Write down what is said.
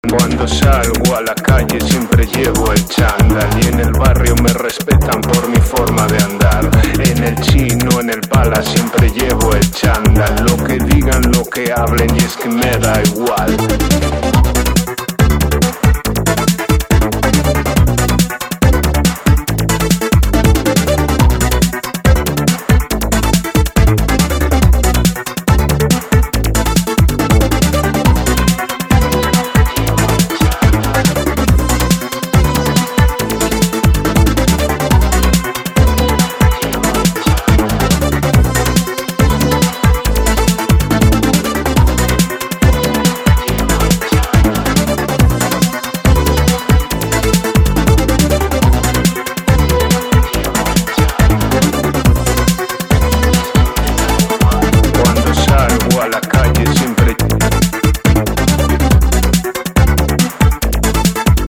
Cuando salgo a la calle siempre llevo el chándal y en el barrio me respetan por mi forma de andar. En el chino, en el pala siempre llevo el chándal. Lo que digan, lo que hablen y es que me da igual.